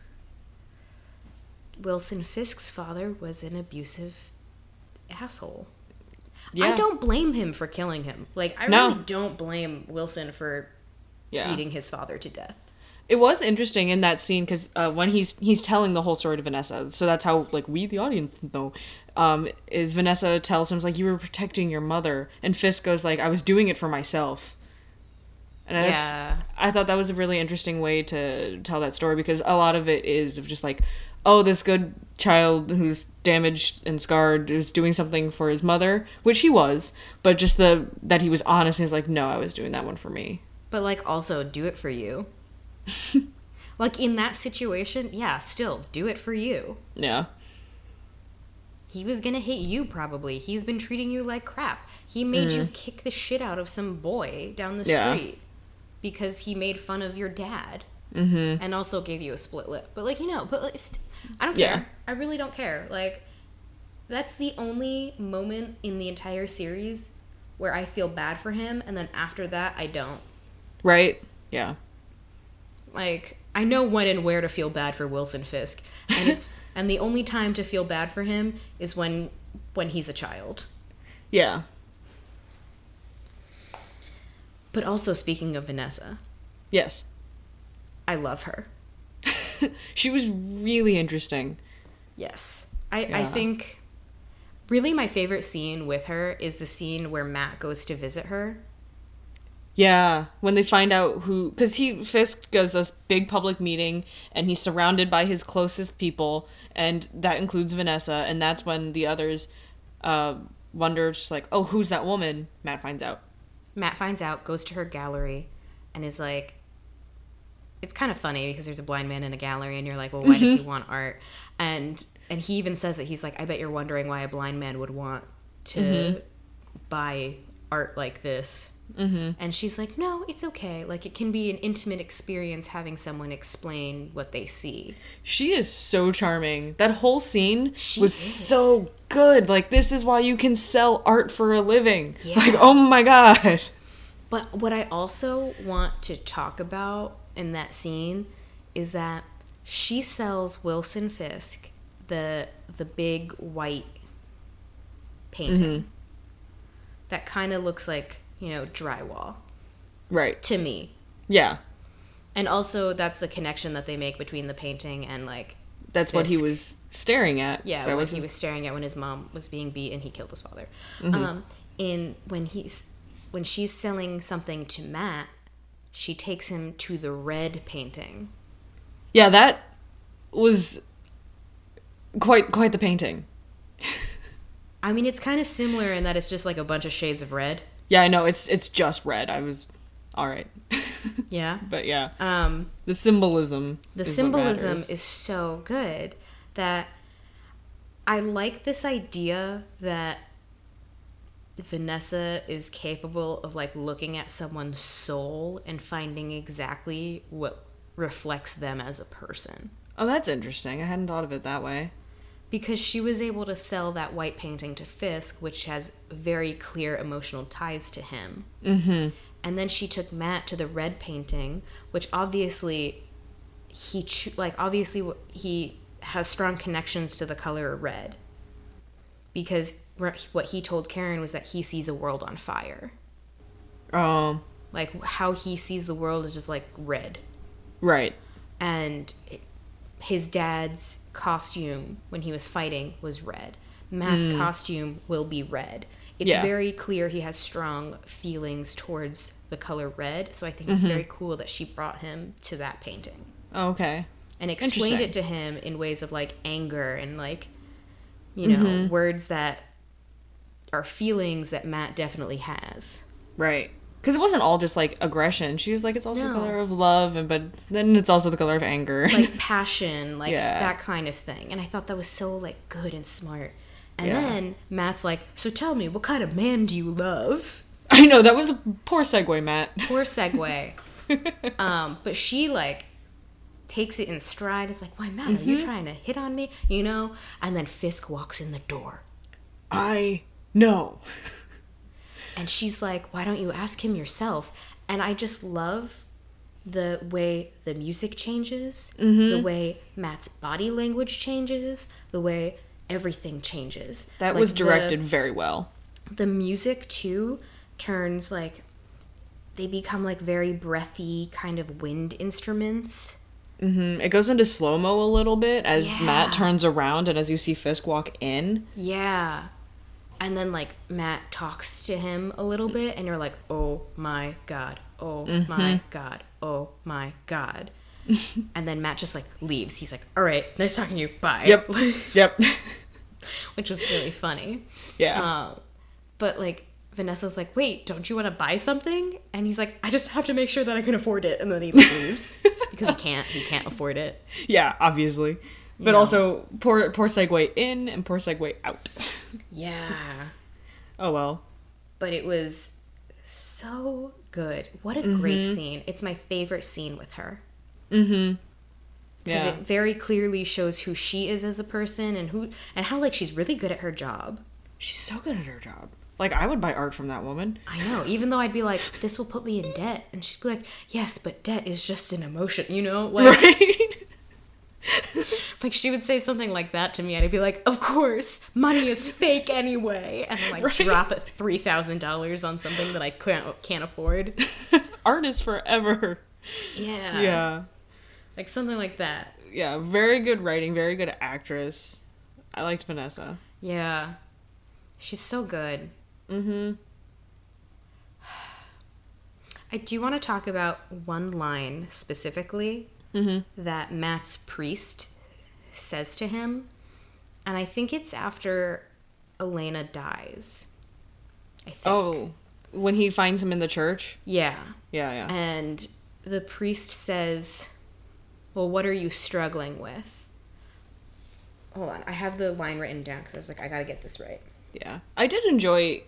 Wilson Fisk's father was an abusive asshole. Yeah. I don't blame him for killing him. Like, I really don't blame Wilson for beating his father to death. It was interesting in that scene because when he's telling the whole story to Vanessa, so that's how like we the audience know. Is Vanessa tells him like you were protecting your mother, and Fisk goes like I was doing it for myself. And I thought that was a really interesting way to tell that story because a lot of it is of just like, oh, this good child who's damaged and scarred is doing something for his mother, which he was, but just that he was honest and he's like, no, I was doing that one for me. But like also do it for you. Like in that situation, yeah, still do it for you. Yeah. He was gonna hit you probably. He's been treating you like crap. He made you kick the shit out of some boy down the street because he made fun of your dad. Mm-hmm. And also gave you a split lip. But like, I don't care. I really don't care. Like, that's the only moment in the entire series where I feel bad for him, and then after that I don't. Right? Yeah. Like, I know when and where to feel bad for Wilson Fisk, and and the only time to feel bad for him is when he's a child. Yeah. But also, speaking of Vanessa. Yes. I love her. She was really interesting. Yes. I think really my favorite scene with her is the scene where Matt goes to visit her. Yeah, when they find out who... Because Fisk does this big public meeting, and he's surrounded by his closest people, and that includes Vanessa, and that's when the others wonder, just like, oh, who's that woman? Matt finds out, goes to her gallery, and is like... It's kind of funny, because there's a blind man in a gallery, and you're like, well, why does he want art? And he even says that he's like, I bet you're wondering why a blind man would want to buy art like this. Mm-hmm. And she's like, no, it's okay. Like, it can be an intimate experience having someone explain what they see. She is so charming. That whole scene was so good. Like, this is why you can sell art for a living. Yeah. Like, oh my god. But what I also want to talk about in that scene is that she sells Wilson Fisk the big white painting that kind of looks like, drywall. Right. To me. Yeah. And also that's the connection that they make between the painting and like that's Fisk. What he was staring at. Yeah, that he was staring at when his mom was being beat and he killed his father. When she's selling something to Matt, she takes him to the red painting. Yeah, that was quite the painting. I mean, it's kind of similar in that it's just like a bunch of shades of red. Yeah, I know. It's just red. I was all right. Yeah. But yeah. The symbolism. The symbolism is so good that I like this idea that Vanessa is capable of like looking at someone's soul and finding exactly what reflects them as a person. Oh, that's interesting. I hadn't thought of it that way. Because she was able to sell that white painting to Fisk, which has very clear emotional ties to him. Mm-hmm. And then she took Matt to the red painting, which obviously he has strong connections to the color red. Because what he told Karen was that he sees a world on fire. Like, how he sees the world is just, like, red. Right. And his dad's costume when he was fighting was red. Matt's costume will be red. It's very clear he has strong feelings towards the color red, so I think it's very cool that she brought him to that painting. Oh, okay. And explained it to him in ways of, like, anger and, like, words that are feelings that Matt definitely has. Right. Because it wasn't all just, like, aggression. She was like, it's also the color of love, but then it's also the color of anger. Like, passion, like, that kind of thing. And I thought that was so, like, good and smart. And then Matt's like, so tell me, what kind of man do you love? I know, that was a poor segue, Matt. Poor segue. But she, like, takes it in stride. It's like, why, Matt, are you trying to hit on me? And then Fisk walks in the door. I know. And she's like, why don't you ask him yourself? And I just love the way the music changes, the way Matt's body language changes, the way everything changes. That was directed very well. The music, too, turns, like, they become like very breathy kind of wind instruments. It goes into slow-mo a little bit as Matt turns around and as you see Fisk walk in. Yeah. And then, like, Matt talks to him a little bit, and you're like, oh my god, oh my god, oh my god. And then Matt just, like, leaves. He's like, all right, nice talking to you, bye. Yep, yep. Which was really funny. Yeah. But, like, Vanessa's like, wait, don't you want to buy something? And he's like, I just have to make sure that I can afford it. And then he leaves. Because he can't afford it. Yeah, obviously. But also, poor segue in and poor segue out. Yeah. Oh, well. But it was so good. What a great scene. It's my favorite scene with her. Mm-hmm. Because it very clearly shows who she is as a person and how, like, she's really good at her job. She's so good at her job. Like, I would buy art from that woman. I know. Even though I'd be like, this will put me in debt. And she'd be like, yes, but debt is just an emotion, you know? Like, right? Like, she would say something like that to me, and I'd be like, of course, money is fake anyway. And then, like, drop at $3,000 on something that I can't afford. Art is forever. Yeah. Yeah. Like, something like that. Yeah, very good writing, very good actress. I liked Vanessa. Yeah. She's so good. Mm-hmm. I do want to talk about one line specifically that Matt's priest says to him. And I think it's after Elena dies. I think. Oh, when he finds him in the church? Yeah. Yeah, yeah. And the priest says, well, what are you struggling with? Hold on. I have the line written down because I was like, I got to get this right. Yeah. I did enjoy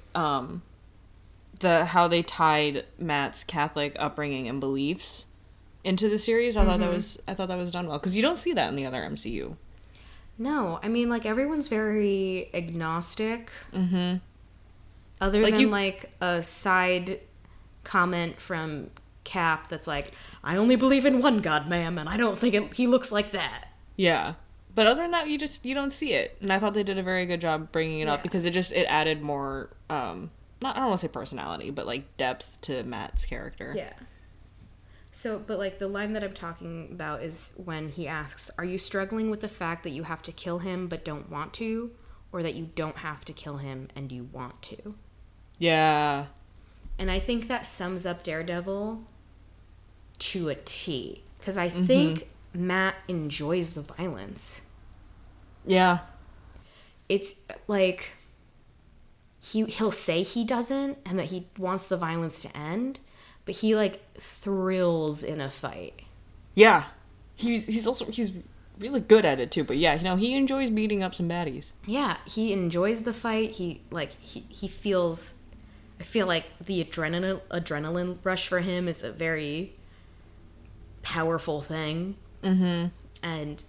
how they tied Matt's Catholic upbringing and beliefs into the series. I thought that was done well because you don't see that in the other MCU. No, I mean, like, everyone's very agnostic. Mm-hmm. Other than like a side comment from Cap that's like, I only believe in one God, ma'am, and I don't think he looks like that. Yeah. But other than that, you don't see it. And I thought they did a very good job bringing it up because it added more, I don't want to say personality, but, like, depth to Matt's character. Yeah. So, but, like, the line that I'm talking about is when he asks, are you struggling with the fact that you have to kill him but don't want to? Or that you don't have to kill him and you want to? Yeah. And I think that sums up Daredevil to a T. Because I think Matt enjoys the violence. Yeah. It's like he'll say he doesn't and that he wants the violence to end, but he like thrills in a fight. Yeah. He's really good at it too, but yeah, he enjoys beating up some baddies. Yeah, he enjoys the fight. He feels, I feel like the adrenaline rush for him is a very powerful thing. Mm-hmm. And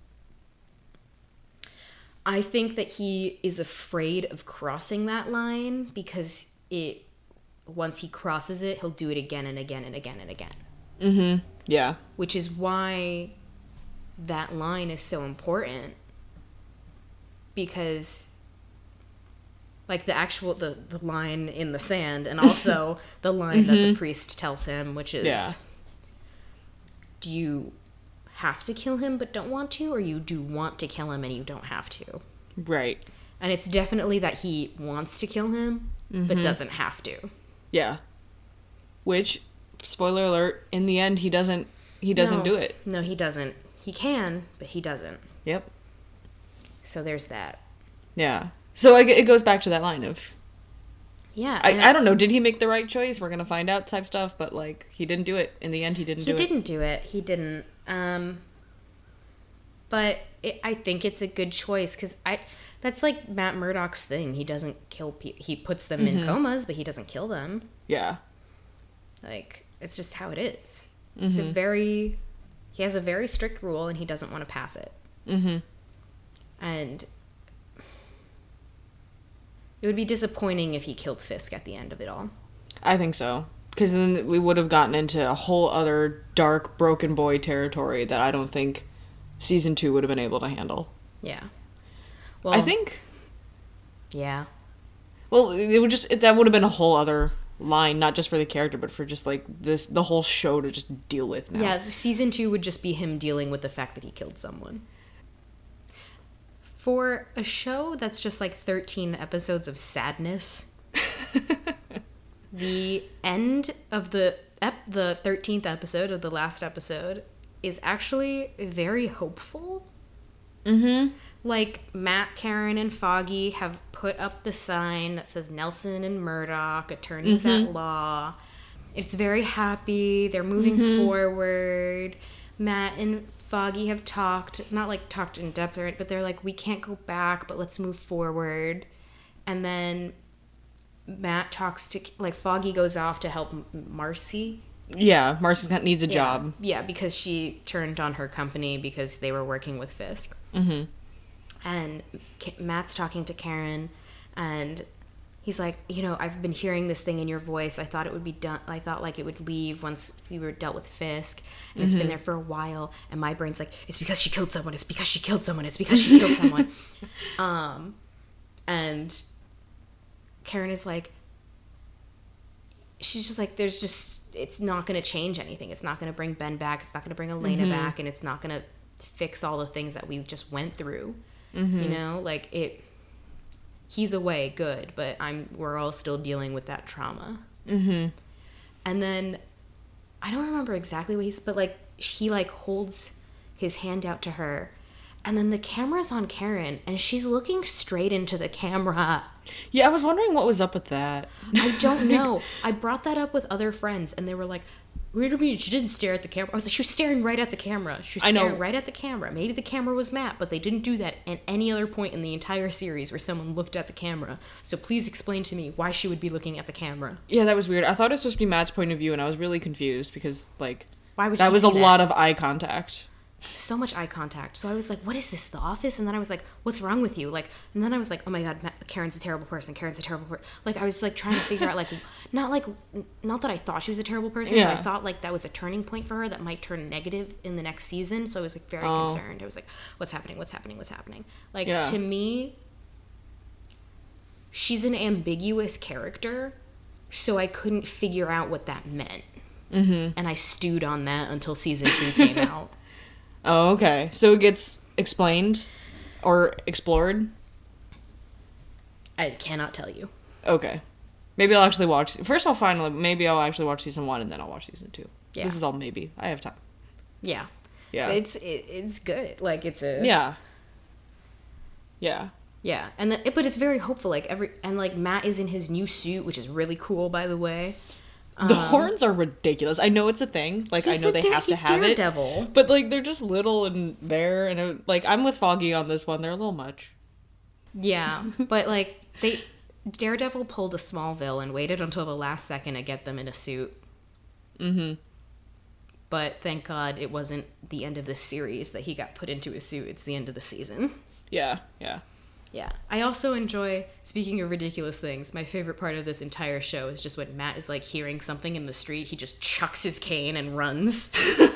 I think that he is afraid of crossing that line because once he crosses it, he'll do it again and again and again and again. Mm-hmm. Yeah. Which is why that line is so important. Because, like, the line in the sand and also the line that the priest tells him, which is, do you have to kill him but don't want to, or you do want to kill him and you don't have to? Right. And it's definitely that he wants to kill him but doesn't have to. Yeah. Which, spoiler alert, in the end he doesn't do it. No, he doesn't. He can, but he doesn't. Yep. So there's that. Yeah. So it goes back to that line of, yeah. I don't know, did he make the right choice? We're going to find out type stuff, but, like, he didn't do it. In the end, he didn't do it. He didn't do it. He didn't. But I think it's a good choice, because that's, like, Matt Murdock's thing. He doesn't kill people. He puts them in comas, but he doesn't kill them. Yeah. Like, it's just how it is. It's he has a very strict rule, and he doesn't want to pass it. Mm-hmm. And it would be disappointing if he killed Fisk at the end of it all. I think so. Because then we would have gotten into a whole other dark, broken boy territory that I don't think season 2 would have been able to handle. Yeah. Well, I think. Yeah. Well, that would have been a whole other, line, not just for the character, but for just like the whole show to just deal with now. Yeah, season 2 would just be him dealing with the fact that he killed someone. For a show that's just like 13 episodes of sadness, the end of the 13th episode of the last episode is actually very hopeful. Mm-hmm. Like, Matt, Karen, and Foggy have put up the sign that says Nelson and Murdoch, attorneys at law. It's very happy. They're moving forward. Matt and Foggy have talked in depth, right? But they're like, we can't go back, but let's move forward. And then Matt talks to, like, Foggy goes off to help Marcy. Yeah, Marcy needs a job. Yeah, because she turned on her company because they were working with Fisk. Mm-hmm. And Matt's talking to Karen, and he's like, you know, I've been hearing this thing in your voice. I thought it would be done. I thought, like, it would leave once we were dealt with Fisk, and it's been there for a while. And my brain's like, it's because she killed someone. It's because she killed someone. It's because she killed someone. And Karen is like, she's just like, it's not going to change anything. It's not going to bring Ben back. It's not going to bring Elena back, and it's not going to fix all the things that we just went through. You know, like, he's away, good, but we're all still dealing with that trauma. And then I don't remember exactly what but like, he like holds his hand out to her, and then the camera's on Karen, and she's looking straight into the camera. Yeah, I was wondering what was up with that. I don't know. I brought that up with other friends, and they were like, what do you mean? She didn't stare at the camera. I was like, she was staring right at the camera. She was staring right at the camera. Maybe the camera was Matt, but they didn't do that at any other point in the entire series where someone looked at the camera. So please explain to me why she would be looking at the camera. Yeah, that was weird. I thought it was supposed to be Matt's point of view, and I was really confused because, like, why would that was a lot of eye contact. So much eye contact. So I was like, what is this, The Office? And then I was like, what's wrong with you? Like, and then I was like, oh my god, Karen's a terrible person. Like, I was like trying to figure out, like, not that I thought she was a terrible person, but I thought like that was a turning point for her that might turn negative in the next season. So I was like very concerned. I was like, what's happening? Like, to me, she's an ambiguous character, so I couldn't figure out what that meant. And I stewed on that until season 2 came out. Oh, okay. So it gets explained or explored? I cannot tell you. Okay. Maybe I'll actually watch... First I'll actually watch season 1, and then I'll watch season 2. Yeah. This is all maybe. I have time. Yeah. Yeah. It's good. Like, it's a... Yeah. Yeah. Yeah. But it's very hopeful. Like, Matt is in his new suit, which is really cool, by the way. The horns are ridiculous. I know it's a thing. Like, I know they have to have Daredevil. But, like, they're just little and there. And, like, I'm with Foggy on this one. They're a little much. Yeah. But, like, Daredevil pulled a Smallville and waited until the last second to get them in a suit. Mm-hmm. But thank God it wasn't the end of the series that he got put into a suit. It's the end of the season. Yeah. Yeah. Yeah. I also enjoy, speaking of ridiculous things, my favorite part of this entire show is just when Matt is, like, hearing something in the street, he just chucks his cane and runs.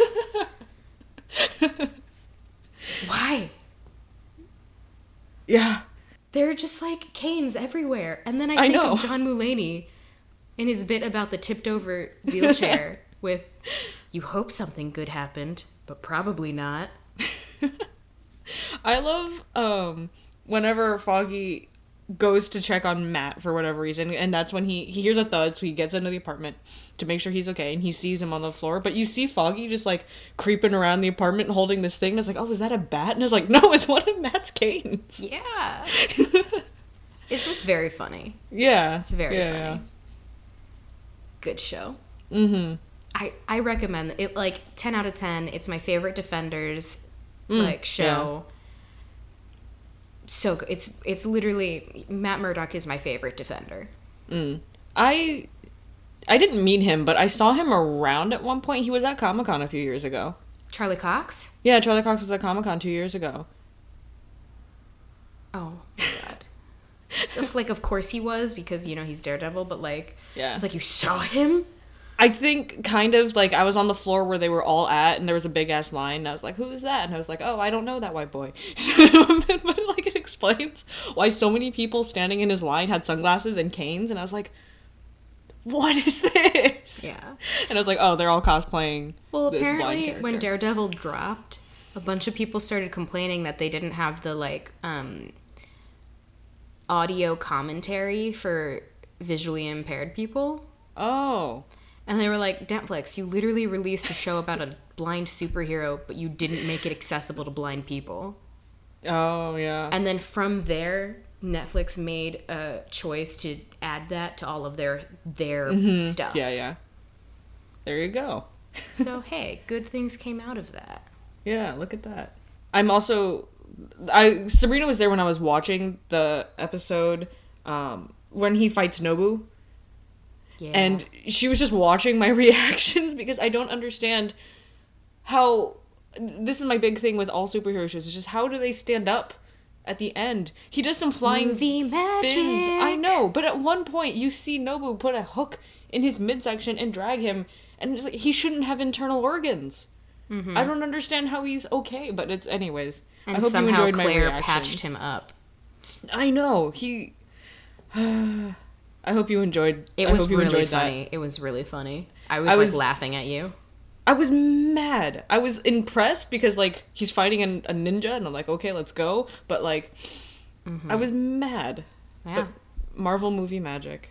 Why? Yeah. There are just, like, canes everywhere. And then I think of John Mulaney in his bit about the tipped-over wheelchair with, you hope something good happened, but probably not. I love, whenever Foggy goes to check on Matt for whatever reason, and that's when he hears a thud, so he gets into the apartment to make sure he's okay, and he sees him on the floor, but you see Foggy just, like, creeping around the apartment holding this thing, and I was like, oh, is that a bat? And I was like, no, it's one of Matt's canes. Yeah. It's just very funny. Yeah. It's very funny. Yeah. Good show. Mm-hmm. I recommend it, like, 10 out of 10. It's my favorite Defenders, show. Yeah. So it's literally, Matt Murdock is my favorite Defender. I didn't meet him, but I saw him around at one point. He was at Comic-Con a few years ago. Charlie Cox? Yeah, Charlie Cox was at Comic-Con 2 years ago. Oh my god. Like, of course he was, because, you know, he's Daredevil, but, like, yeah. It's like, you saw him? I think kind of, like, I was on the floor where they were all at, and there was a big-ass line, and I was like, who is that? And I was like, oh, I don't know that white boy. But, like, it explains why so many people standing in his line had sunglasses and canes, and I was like, what is this? Yeah. And I was like, oh, they're all cosplaying. Well, this blind apparently character. when Daredevil dropped, a bunch of people started complaining that they didn't have the like audio commentary for visually impaired people. Oh. And they were like, Netflix, you literally released a show about a blind superhero, but you didn't make it accessible to blind people. Oh, yeah. And then from there, Netflix made a choice to add that to all of their stuff. Yeah. There you go. So, hey, good things came out of that. Yeah, look at that. I'm also... Sabrina was there when I was watching the episode when he fights Nobu. Yeah. And she was just watching my reactions because I don't understand how... This is my big thing with all superhero shows. Is just how do they stand up at the end? He does some flying Movie spins. magic. I know, but at one point you see Nobu put a hook in his midsection and drag him, and it's like he shouldn't have internal organs. I don't understand how he's okay, but it's anyways. And I hope somehow you enjoyed Claire my patched him up. I know he. I hope you enjoyed. It I was hope you really enjoyed funny. That. It was really funny. I was laughing at you. I was mad. I was impressed because like he's fighting a ninja, and I'm like, okay, let's go. But like, I was mad. Yeah. But Marvel movie magic.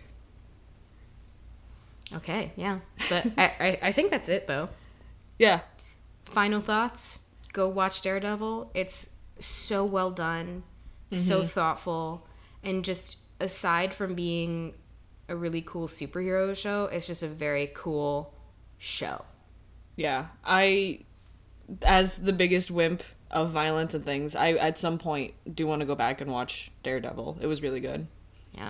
Okay, yeah. But I think that's it though. Yeah. Final thoughts. Go watch Daredevil. It's so well done, so thoughtful, and just aside from being a really cool superhero show, it's just a very cool show. Yeah. As the biggest wimp of violence and things, I at some point do want to go back and watch Daredevil. It was really good. Yeah.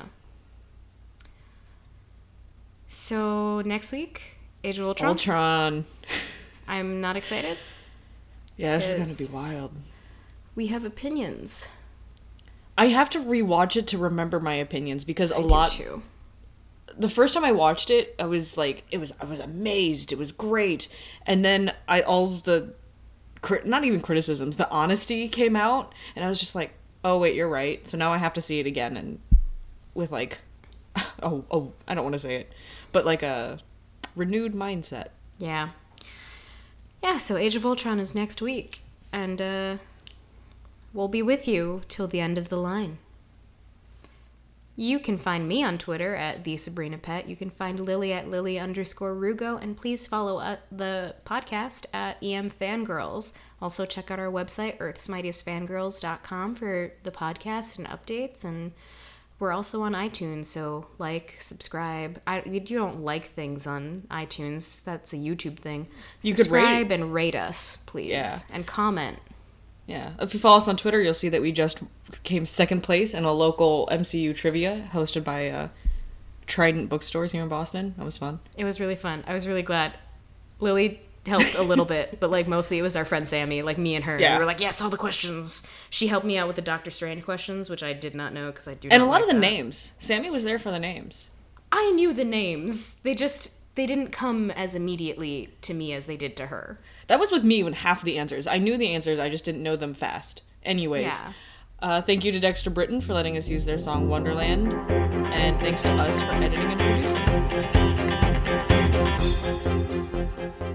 So next week, Age of Ultron. Ultron. I'm not excited. Yeah, this is gonna be wild. We have opinions. I have to rewatch it to remember my opinions because I do too. The first time I watched it, I was like, I was amazed. It was great, and then all of the, not even criticisms, the honesty came out, and I was just like, oh wait, you're right. So now I have to see it again, and with like, oh, I don't want to say it, but like a renewed mindset. Yeah. Yeah, so Age of Ultron is next week, and we'll be with you till the end of the line. You can find me on Twitter at @TheSabrinaPet. You can find Lily at Lily_Rugo, and please follow the podcast at EMFangirls. Also check out our website, earthsmightiestfangirls.com, for the podcast and updates, and we're also on iTunes, so like, subscribe. You don't like things on iTunes. That's a YouTube thing. You could subscribe and rate us, please. Yeah. And comment. Yeah. If you follow us on Twitter, you'll see that we just came second place in a local MCU trivia hosted by Trident Bookstores here in Boston. That was fun. It was really fun. I was really glad. Lily helped a little bit, but like mostly it was our friend Sammy, like me and her. Yeah. We were like, yes, all the questions. She helped me out with the Doctor Strange questions, which I did not know because I do. And not a lot like of the that. names. Sammy was there for the names. I knew the names. They didn't come as immediately to me as they did to her. That was with me when half the answers. I knew the answers, I just didn't know them fast. Anyways. Yeah. Thank you to Dexter Britton for letting us use their song Wonderland. And thanks to us for editing and producing.